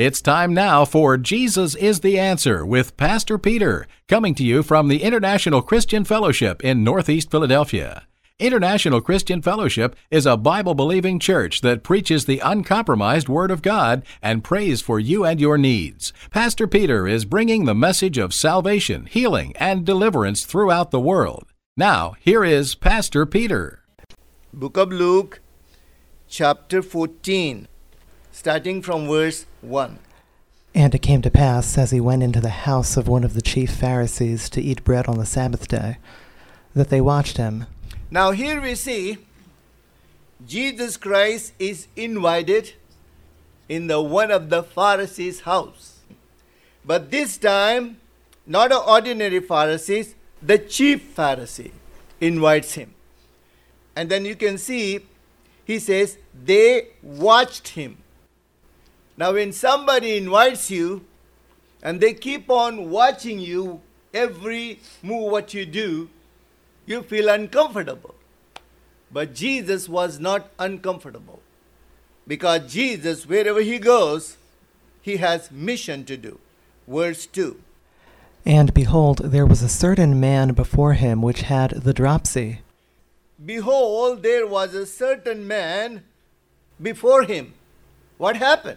It's time now for Jesus is the Answer with Pastor Peter, coming to you from the International Christian Fellowship in Northeast Philadelphia. International Christian Fellowship is a Bible-believing church that preaches the uncompromised Word of God and prays for you and your needs. Pastor Peter is bringing the message of salvation, healing, and deliverance throughout the world. Now, here is Pastor Peter. Book of Luke, chapter 14, starting from verse 1. And it came to pass, as he went into the house of one of the chief Pharisees to eat bread on the Sabbath day, that they watched him. Now here we see Jesus Christ is invited in one of the Pharisees' house. But this time, not an ordinary Pharisee, the chief Pharisee invites him. And then you can see, he says, they watched him. Now when somebody invites you and they keep on watching you, every move what you do, you feel uncomfortable. But Jesus was not uncomfortable. Because Jesus, wherever he goes, he has mission to do. Verse 2. And behold, there was a certain man before him which had the dropsy. Behold, there was a certain man before him. What happened?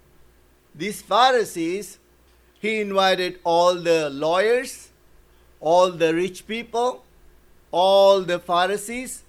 These Pharisees, he invited all the lawyers, all the rich people, all the Pharisees,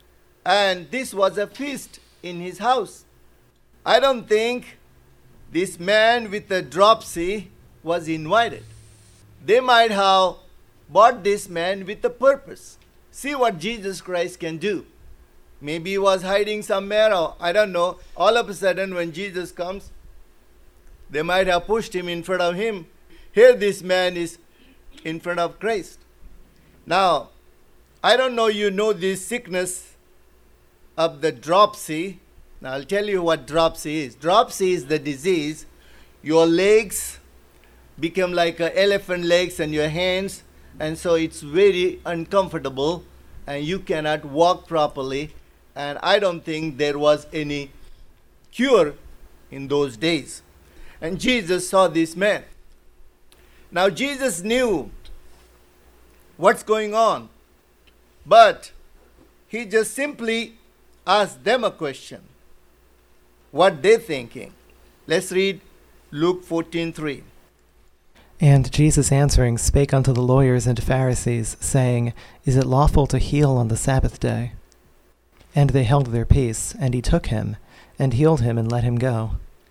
and this was a feast in his house. I don't think this man with the dropsy was invited. They might have bought this man with a purpose. See what Jesus Christ can do. Maybe he was hiding somewhere, or I don't know. All of a sudden when Jesus comes, they might have pushed him in front of him. Here this man is in front of Christ. Now, I don't know you know this sickness of the dropsy. Now I'll tell you what dropsy is. Dropsy is the disease. Your legs become like elephant legs and your hands, and so it's very uncomfortable and you cannot walk properly. And I don't think there was any cure in those days. And Jesus saw this man. Now Jesus knew what's going on. But he just simply asked them a question. What they thinking? Let's read Luke 14:3. And Jesus answering spake unto the lawyers and Pharisees, saying, Is it lawful to heal on the Sabbath day? And they held their peace, and he took him, and healed him, and let him go.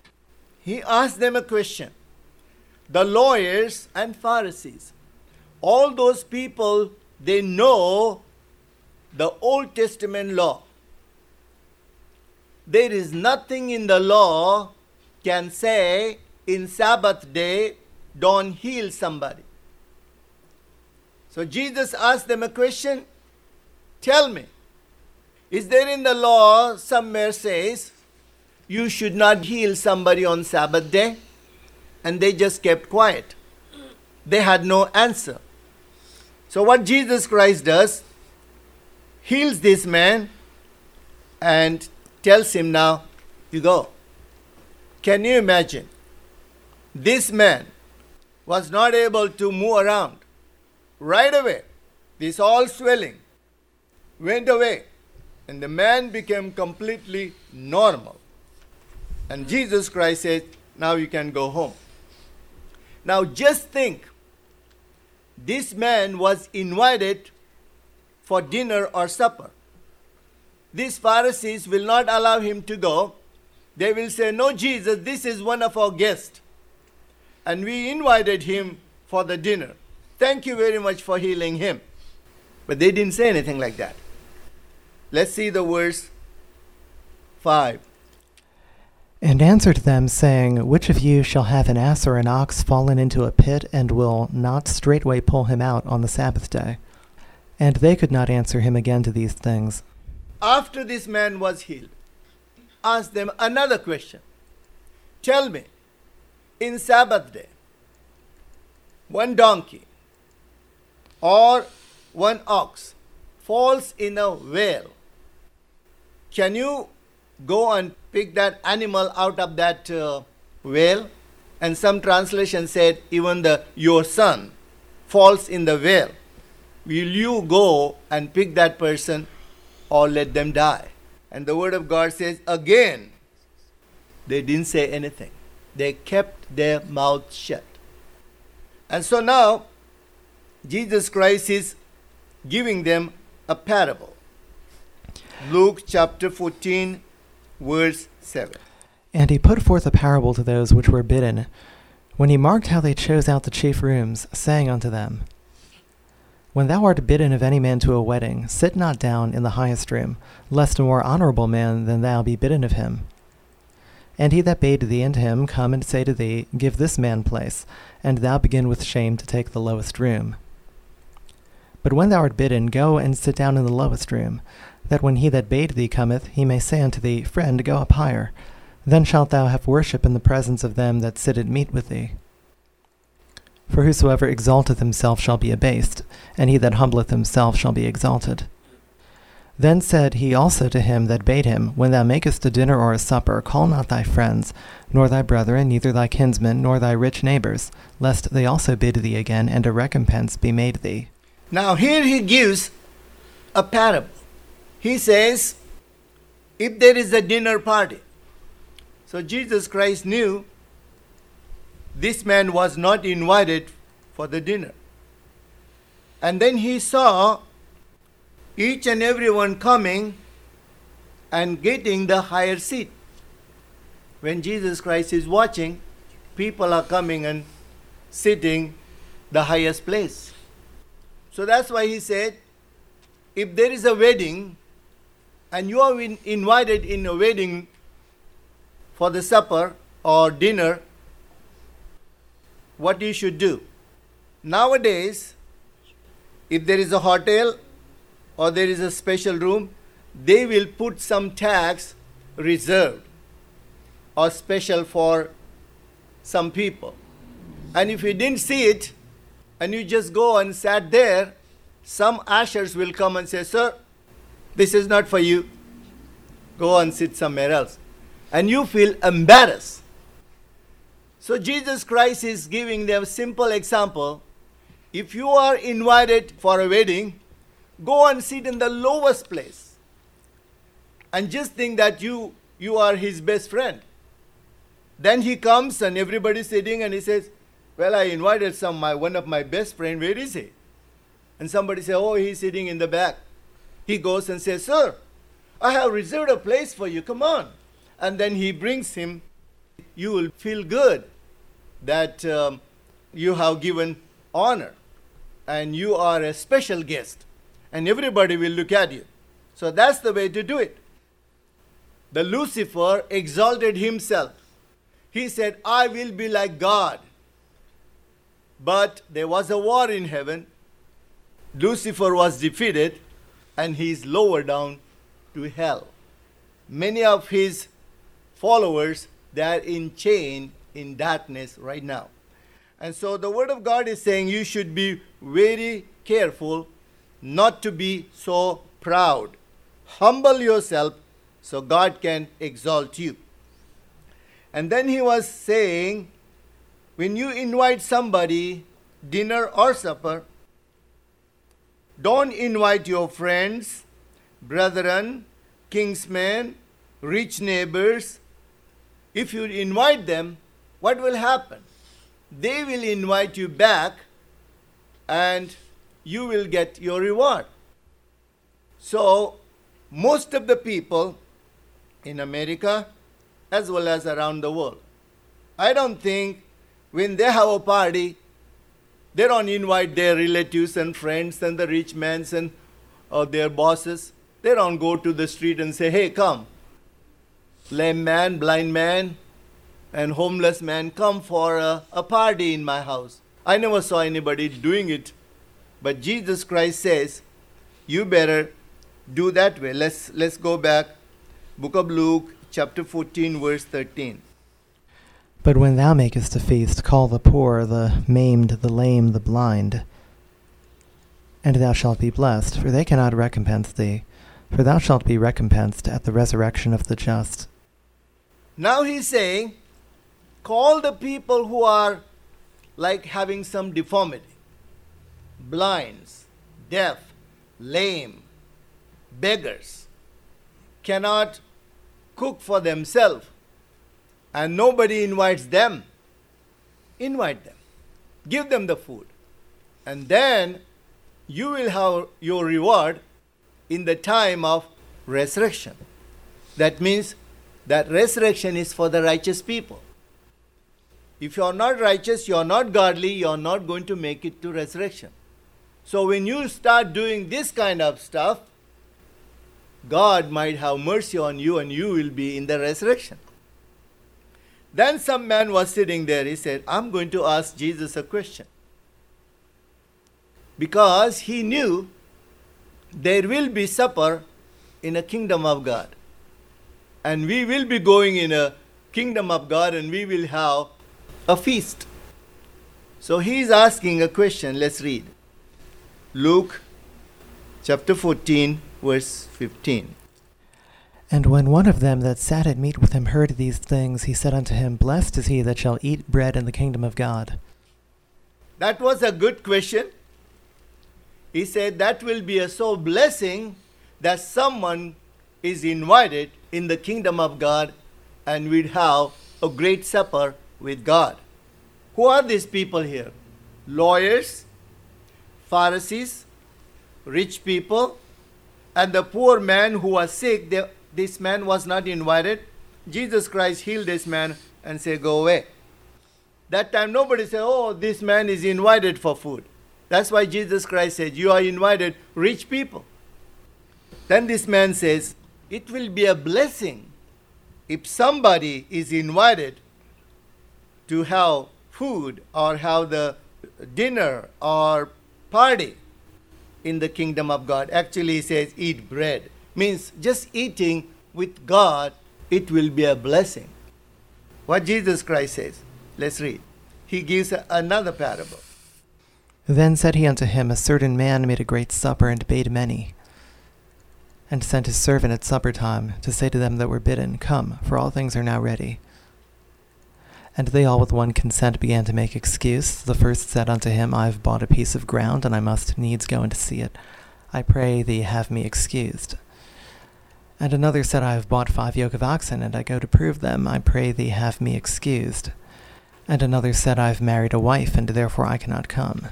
He asked them a question. The lawyers and Pharisees, all those people, they know the Old Testament law. There is nothing in the law can say in Sabbath day, don't heal somebody. So Jesus asked them a question. Tell me, is there in the law somewhere says you should not heal somebody on Sabbath day? And they just kept quiet. They had no answer. So what Jesus Christ does, heals this man and tells him, now you go. Can you imagine? This man was not able to move around. Right away, this all swelling went away and the man became completely normal. And Jesus Christ said, now you can go home. Now just think, this man was invited for dinner or supper. These Pharisees will not allow him to go. They will say, no, Jesus, this is one of our guests. And we invited him for the dinner. Thank you very much for healing him. But they didn't say anything like that. Let's see the verse 5. And answered them, saying, Which of you shall have an ass or an ox fallen into a pit, and will not straightway pull him out on the Sabbath day? And they could not answer him again to these things. After this man was healed, asked them another question. Tell me, in Sabbath day, one donkey or one ox falls in a well, can you go and pick that animal out of that well? And some translation said, even your son falls in the well. Will you go and pick that person or let them die? And the word of God says, again, they didn't say anything. They kept their mouth shut. And so now, Jesus Christ is giving them a parable. Luke chapter 14, verse 7. And he put forth a parable to those which were bidden, when he marked how they chose out the chief rooms, saying unto them, When thou art bidden of any man to a wedding, sit not down in the highest room, lest a more honorable man than thou be bidden of him. And he that bade thee and him come and say to thee, Give this man place, and thou begin with shame to take the lowest room. But when thou art bidden, go and sit down in the lowest room, that when he that bade thee cometh, he may say unto thee, Friend, go up higher. Then shalt thou have worship in the presence of them that sit at meat with thee. For whosoever exalteth himself shall be abased, and he that humbleth himself shall be exalted. Then said he also to him that bade him, When thou makest a dinner or a supper, call not thy friends, nor thy brethren, neither thy kinsmen, nor thy rich neighbors, lest they also bid thee again, and a recompense be made thee. Now here he gives a parable. He says, if there is a dinner party. So Jesus Christ knew this man was not invited for the dinner. And then he saw each and everyone coming and getting the higher seat. When Jesus Christ is watching, people are coming and sitting the highest place. So that's why he said, if there is a wedding and you are invited in a wedding for the supper or dinner, what you should do. Nowadays, if there is a hotel or there is a special room, they will put some tax reserved or special for some people. And if you didn't see it and you just go and sat there, some ushers will come and say, Sir, this is not for you. Go and sit somewhere else. And you feel embarrassed. So Jesus Christ is giving them a simple example. If you are invited for a wedding, go and sit in the lowest place. And just think that you are his best friend. Then he comes and everybody's sitting and he says, well, I invited one of my best friend, where is he? And somebody says, oh, he's sitting in the back. He goes and says, Sir, I have reserved a place for you, come on. And then he brings him. You will feel good that you have given honor and you are a special guest. And everybody will look at you. So that's the way to do it. The Lucifer exalted himself. He said, I will be like God. But there was a war in heaven. Lucifer was defeated and he is lowered down to hell. Many of his followers, they are chained in darkness right now. And so the word of God is saying you should be very careful not to be so proud. Humble yourself so God can exalt you. And then he was saying, when you invite somebody, dinner or supper, don't invite your friends, brethren, kinsmen, rich neighbors. If you invite them, what will happen? They will invite you back and you will get your reward. So, most of the people in America, as well as around the world, I don't think when they have a party, they don't invite their relatives and friends and the rich men and their bosses. They don't go to the street and say, hey, come. Lame man, blind man, and homeless man, come for a party in my house. I never saw anybody doing it. But Jesus Christ says, you better do that way. Let's go back. Book of Luke, chapter 14, verse 13. But when thou makest a feast, call the poor, the maimed, the lame, the blind. And thou shalt be blessed, for they cannot recompense thee. For thou shalt be recompensed at the resurrection of the just. Now he's saying, call the people who are like having some deformity, blinds, deaf, lame, beggars, cannot cook for themselves, and nobody invites them. Invite them. Give them the food. And then you will have your reward in the time of resurrection. That means that resurrection is for the righteous people. If you are not righteous, you are not godly, you are not going to make it to resurrection. So when you start doing this kind of stuff, God might have mercy on you and you will be in the resurrection. Then some man was sitting there. He said, I'm going to ask Jesus a question. Because he knew there will be supper in a kingdom of God. And we will be going in a kingdom of God and we will have a feast. So he is asking a question. Let's read. Luke chapter 14, verse 15. And when one of them that sat at meat with him heard these things, he said unto him, Blessed is he that shall eat bread in the kingdom of God. That was a good question. He said that will be a so blessing that someone is invited in the kingdom of God and we'd have a great supper with God. Who are these people here? Lawyers, Pharisees, rich people, and the poor man who was sick. This man was not invited. Jesus Christ healed this man and said, go away. That time nobody said, oh, this man is invited for food. That's why Jesus Christ said, you are invited, rich people. Then this man says, it will be a blessing if somebody is invited to have food or have the dinner or party in the kingdom of God. Actually, he says, eat bread. Means just eating with God, it will be a blessing. What Jesus Christ says. Let's read. He gives another parable. Then said he unto him, A certain man made a great supper, and bade many, and sent his servant at supper time to say to them that were bidden, Come, for all things are now ready. And they all with one consent began to make excuse. The first said unto him, I have bought a piece of ground, and I must needs go and to see it. I pray thee have me excused. And another said, I have bought 5 yoke of oxen, and I go to prove them. I pray thee have me excused. And another said, I have married a wife, and therefore I cannot come.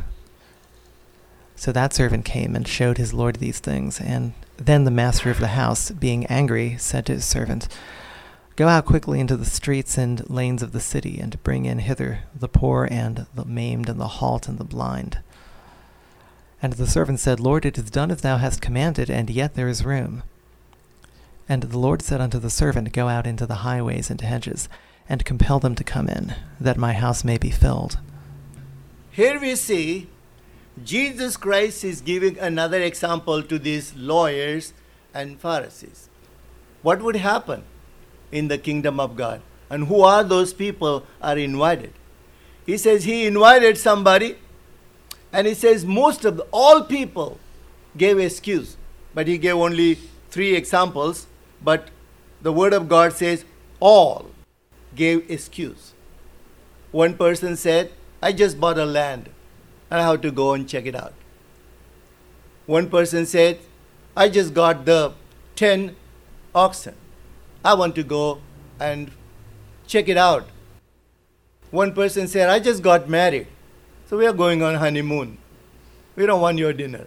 So that servant came and showed his lord these things. And then the master of the house, being angry, said to his servant, Go out quickly into the streets and lanes of the city, and bring in hither the poor and the maimed and the halt and the blind. And the servant said, Lord, it is done as thou hast commanded, and yet there is room. And the Lord said unto the servant, Go out into the highways and hedges, and compel them to come in, that my house may be filled. Here we see Jesus Christ is giving another example to these lawyers and Pharisees. What would happen in the kingdom of God? And who are those people are invited? He says he invited somebody, and he says all people gave excuse. But he gave only 3 examples. But the word of God says all gave excuse. One person said, I just bought a land and I have to go and check it out. One person said, I just got the 10 oxen. I want to go and check it out. One person said, I just got married, so we are going on honeymoon. We don't want your dinner.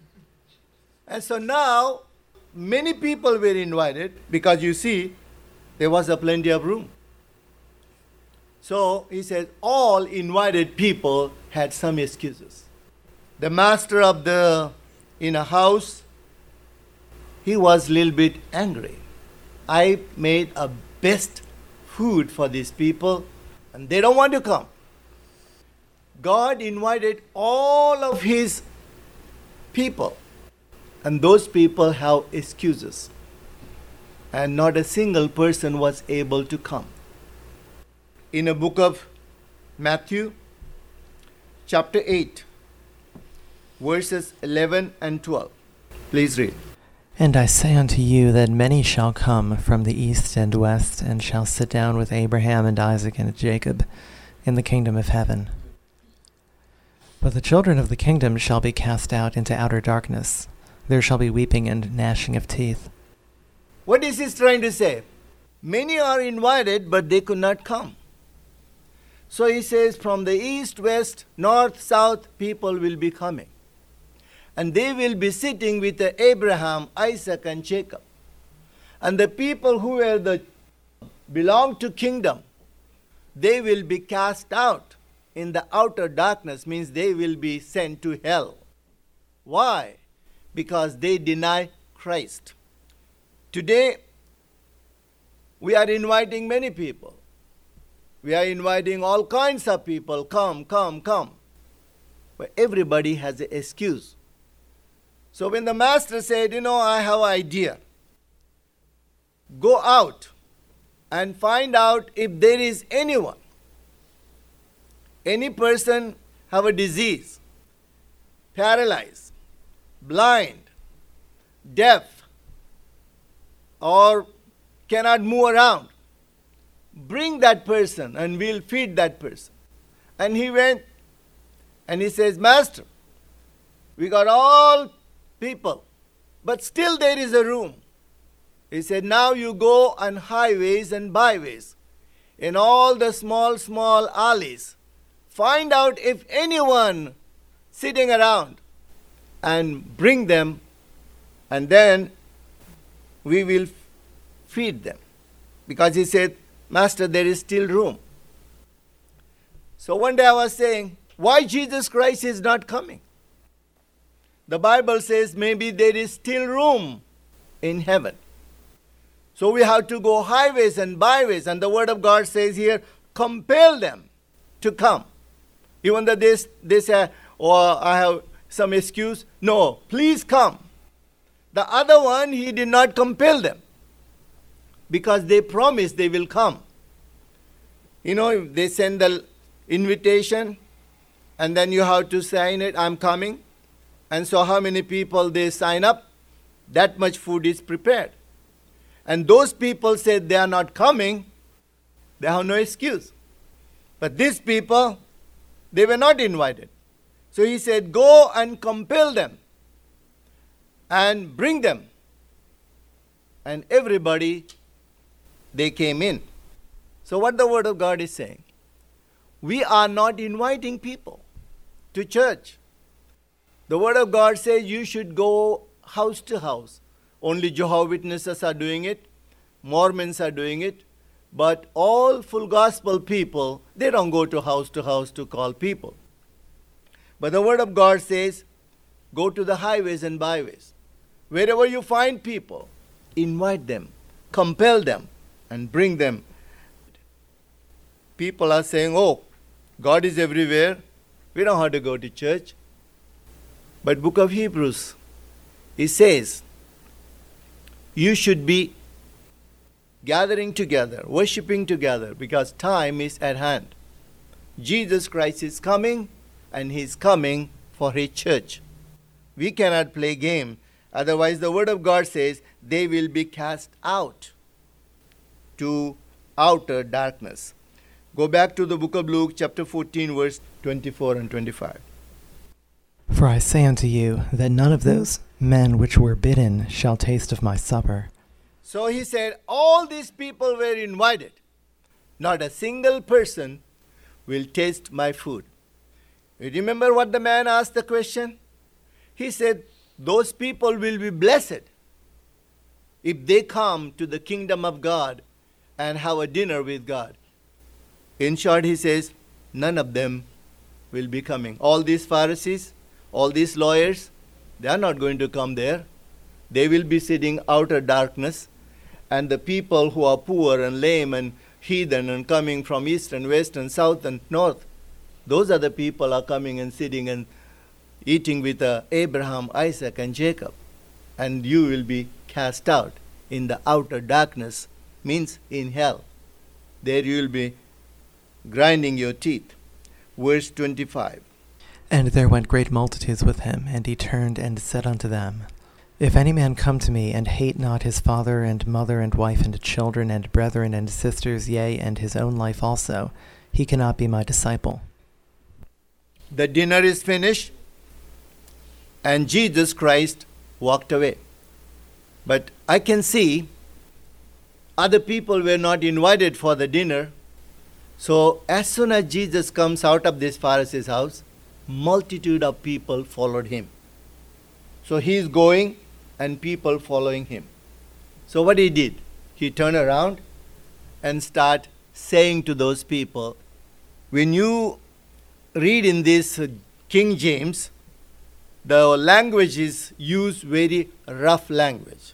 And so now, many people were invited because you see, there was a plenty of room. So he says, all invited people had some excuses. The master of in a house, he was a little bit angry. I made a best food for these people, and they don't want to come. God invited all of his people, and those people have excuses. And not a single person was able to come. In a book of Matthew, chapter 8, verses 11 and 12. Please read. And I say unto you that many shall come from the east and west, and shall sit down with Abraham and Isaac and Jacob in the kingdom of heaven. But the children of the kingdom shall be cast out into outer darkness. There shall be weeping and gnashing of teeth. What is he trying to say? Many are invited, but they could not come. So he says, from the east, west, north, south, people will be coming. And they will be sitting with Abraham, Isaac, and Jacob. And the people who belong to kingdom, they will be cast out in the outer darkness, means they will be sent to hell. Why? Because they deny Christ. Today, we are inviting many people. We are inviting all kinds of people, come, come, come. But everybody has an excuse. So when the master said, I have an idea. Go out and find out if there is anyone, any person have a disease, paralyzed, blind, deaf, or cannot move around. Bring that person and we'll feed that person. And he went and he says, Master, we got all people, but still there is a room. He said, now you go on highways and byways, in all the small, small alleys. Find out if anyone sitting around and bring them, and then we will feed them. Because he said, Master, there is still room. So one day I was saying, why Jesus Christ is not coming? The Bible says maybe there is still room in heaven. So we have to go highways and byways. And the Word of God says here, compel them to come. Even though they say, I have some excuse. No, please come. The other one, he did not compel them. Because they promised they will come. They send the invitation, and then you have to sign it, I'm coming. And so how many people they sign up? That much food is prepared. And those people said they are not coming, they have no excuse. But these people, they were not invited. So he said, go and compel them and bring them. And everybody, they came in. So what the Word of God is saying, we are not inviting people to church. The Word of God says you should go house to house. Only Jehovah's Witnesses are doing it. Mormons are doing it. But all full gospel people, they don't go to house to call people. But the Word of God says, go to the highways and byways. Wherever you find people, invite them, compel them, and bring them. People are saying, God is everywhere. We don't have to go to church. But book of Hebrews, it says, you should be gathering together, worshiping together, because time is at hand. Jesus Christ is coming, and He is coming for His church. We cannot play game. Otherwise, the Word of God says, they will be cast out to outer darkness. Go back to the book of Luke, chapter 14, verse 24 and 25. For I say unto you, that none of those men which were bidden shall taste of my supper. So he said, all these people were invited. Not a single person will taste my food. You remember what the man asked the question? He said, those people will be blessed if they come to the kingdom of God and have a dinner with God. In short, he says, none of them will be coming. All these Pharisees, all these lawyers, they are not going to come there. They will be sitting outer darkness. And the people who are poor and lame and heathen and coming from east and west and south and north, those are the people are coming and sitting and eating with Abraham, Isaac, and Jacob. And you will be cast out in the outer darkness, means in hell. There you will be grinding your teeth. Verse 25. And there went great multitudes with him, and he turned and said unto them, If any man come to me, and hate not his father and mother and wife and children and brethren and sisters, yea, and his own life also, he cannot be my disciple. The dinner is finished, and Jesus Christ walked away. But I can see other people were not invited for the dinner. So as soon as Jesus comes out of this Pharisee's house, multitude of people followed him. So he is going and people following him. So what he did, he turned around and start saying to those people, when you read in this King James, the language is used very rough language.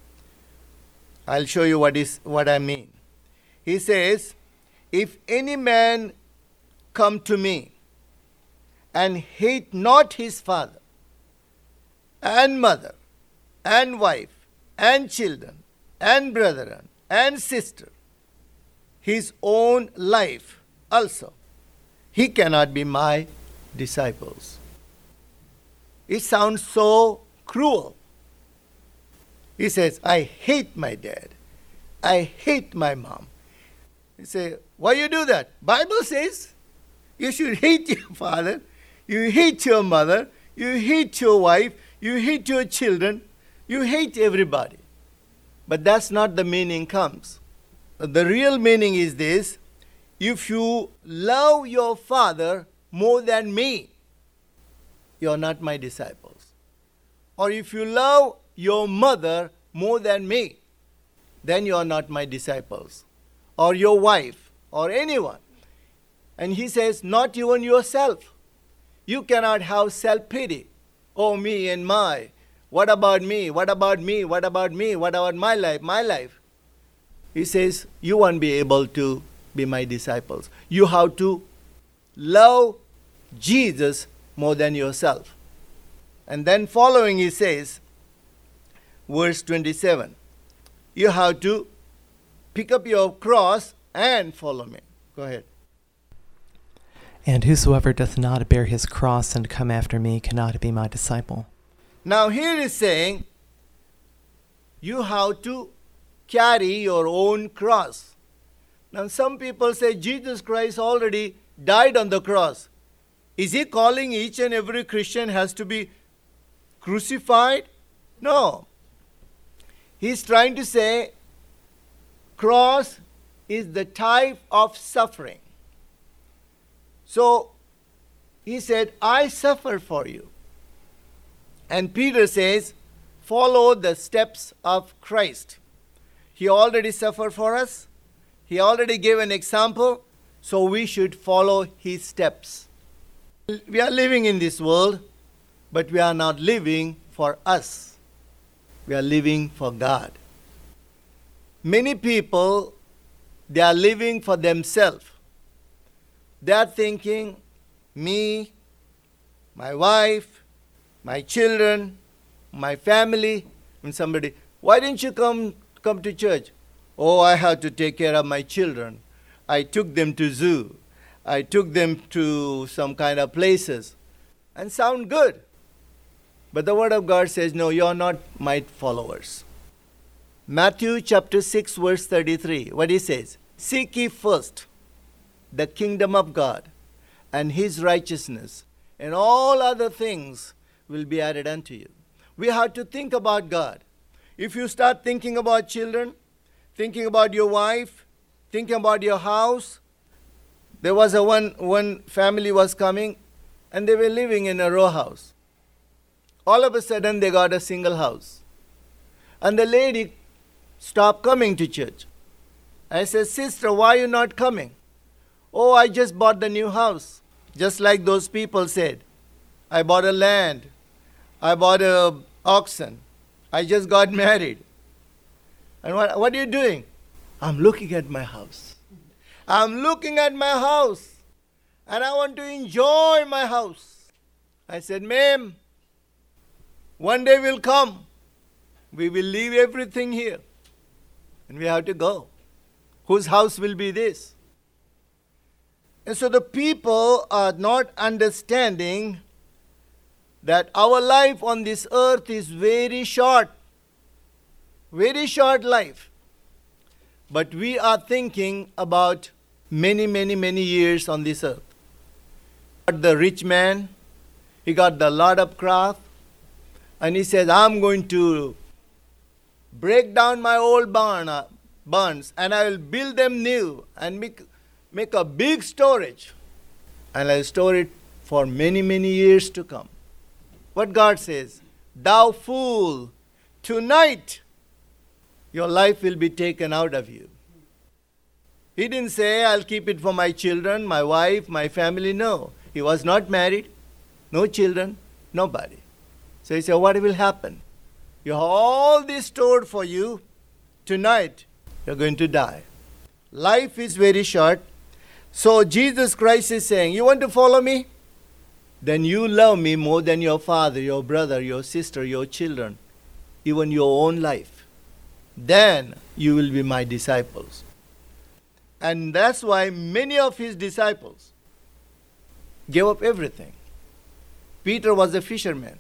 I'll show you what I mean. He says, if any man come to me and hate not his father and mother and wife and children and brethren and sister, his own life also, he cannot be my disciples. It sounds so cruel. He says, I hate my dad. I hate my mom. You say, why you do that? Bible says you should hate your father, you hate your mother, you hate your wife, you hate your children, you hate everybody. But that's not the meaning comes. The real meaning is this: if you love your father more than me, you're not my disciples. Or if you love your mother more than me, then you are not my disciples. Or your wife, or anyone. And he says, not even yourself. You cannot have self-pity. Oh, me and my. What about me? What about me? What about me? What about my life? My life. He says, you won't be able to be my disciples. You have to love Jesus more than yourself. And then following he says, verse 27, you have to pick up your cross and follow me. Go ahead. And whosoever doth not bear his cross and come after me cannot be my disciple. Now here is saying, you have to carry your own cross. Now some people say Jesus Christ already died on the cross. Is he calling each and every Christian has to be crucified? No. He's trying to say cross is the type of suffering. So he said, I suffer for you. And Peter says, follow the steps of Christ. He already suffered for us. He already gave an example. So we should follow his steps. We are living in this world, but we are not living for us. We are living for God. Many people, they are living for themselves. They are thinking, me, my wife, my children, my family. And somebody, why didn't you come to church? Oh, I have to take care of my children. I took them to zoo. I took them to some kind of places. And sound good. But the word of God says, no, you are not my followers. Matthew chapter 6 verse 33, what he says? Seek ye first the kingdom of God and his righteousness, and all other things will be added unto you. We have to think about God. If you start thinking about children, thinking about your wife, thinking about your house. There was one family was coming and they were living in a row house. All of a sudden they got a single house. And the lady stopped coming to church. I said, sister, why are you not coming? Oh, I just bought the new house. Just like those people said. I bought a land. I bought an oxen. I just got married. And what are you doing? I'm looking at my house. I'm looking at my house. And I want to enjoy my house. I said, ma'am, one day will come. We will leave everything here. And we have to go. Whose house will be this? And so the people are not understanding that our life on this earth is very short life. But we are thinking about many, many, many years on this earth. The rich man, he got the lot of craft, and he says, I'm going to break down my old barns, and I will build them new and make a big storage, and I will store it for many, many years to come. What God says, thou fool, tonight your life will be taken out of you. He didn't say, I'll keep it for my children, my wife, my family. No. He was not married, no children, nobody. So he said, what will happen? You have all this stored for you. Tonight, you're going to die. Life is very short. So Jesus Christ is saying, you want to follow me? Then you love me more than your father, your brother, your sister, your children, even your own life. Then you will be my disciples. And that's why many of his disciples gave up everything. Peter was a fisherman.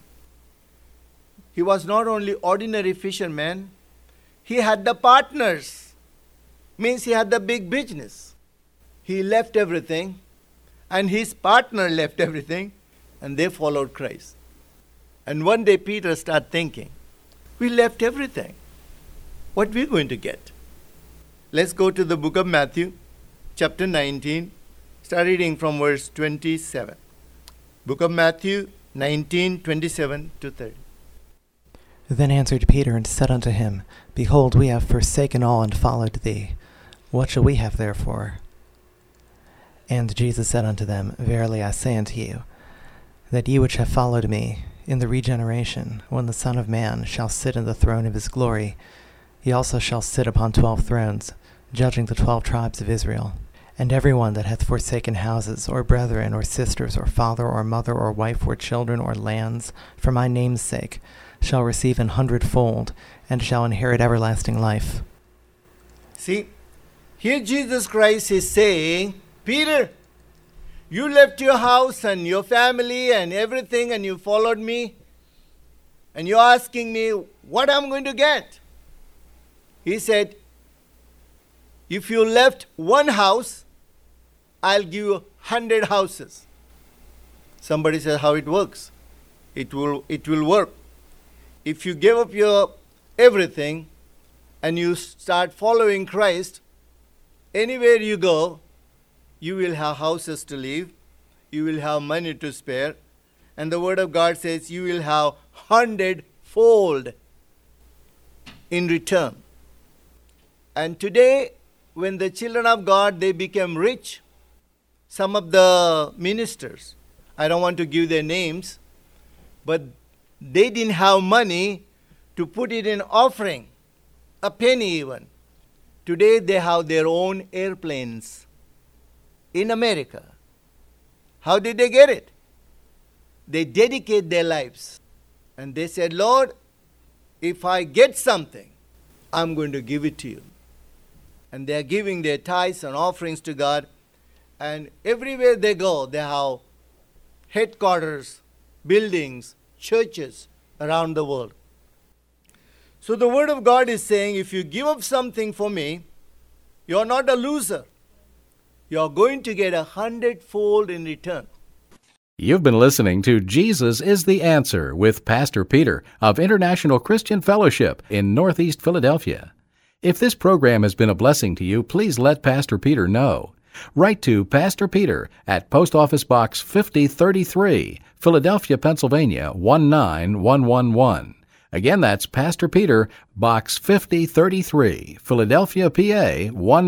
He was not only ordinary fisherman, he had the partners. Means he had the big business. He left everything, and his partner left everything, and they followed Christ. And one day Peter started thinking, we left everything. What are we going to get? Let's go to the book of Matthew, chapter 19. Start reading from verse 27. Book of Matthew 19, 27 to 30. Then answered Peter and said unto him, Behold, we have forsaken all and followed thee. What shall we have therefore? And Jesus said unto them, Verily I say unto you, that ye which have followed me, in the regeneration, when the Son of Man shall sit in the throne of his glory, he also shall sit upon 12 thrones, judging the 12 tribes of Israel. And every one that hath forsaken houses, or brethren, or sisters, or father, or mother, or wife, or children, or lands, for my name's sake, shall receive 100-fold, and shall inherit everlasting life. See, here Jesus Christ is saying, Peter, you left your house and your family and everything, and you followed me, and you're asking me what I'm going to get. He said, if you left one house, I'll give you 100 houses. Somebody says how it works. It will work. If you give up your everything and you start following Christ, anywhere you go, you will have houses to live, you will have money to spare, and the Word of God says you will have 100-fold in return. And today, when the children of God, they became rich, some of the ministers, I don't want to give their names, but they didn't have money to put it in offering, a penny even. Today they have their own airplanes in America. How did they get it? They dedicate their lives. And they said, Lord, if I get something, I'm going to give it to you. And they are giving their tithes and offerings to God. And everywhere they go, they have headquarters, buildings, churches around the world. So the Word of God is saying, if you give up something for me, you're not a loser. You're going to get 100-fold in return. You've been listening to Jesus is the Answer with Pastor Peter of International Christian Fellowship in Northeast Philadelphia. If this program has been a blessing to you, please let Pastor Peter know. Write to Pastor Peter at Post Office Box 5033, Philadelphia, Pennsylvania 19111. Again, that's Pastor Peter, Box 5033, Philadelphia, PA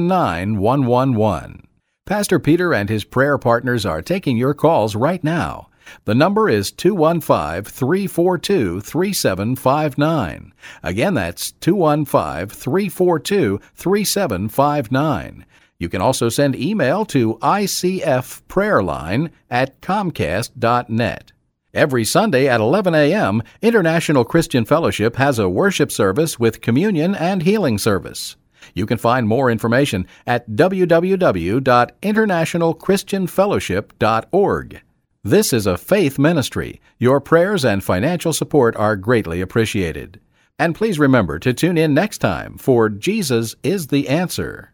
19111. Pastor Peter and his prayer partners are taking your calls right now. The number is 215-342-3759. Again, that's 215-342-3759. You can also send email to icfprayerline@comcast.net. Every Sunday at 11 a.m., International Christian Fellowship has a worship service with communion and healing service. You can find more information at www.internationalchristianfellowship.org. This is a faith ministry. Your prayers and financial support are greatly appreciated. And please remember to tune in next time for Jesus is the Answer.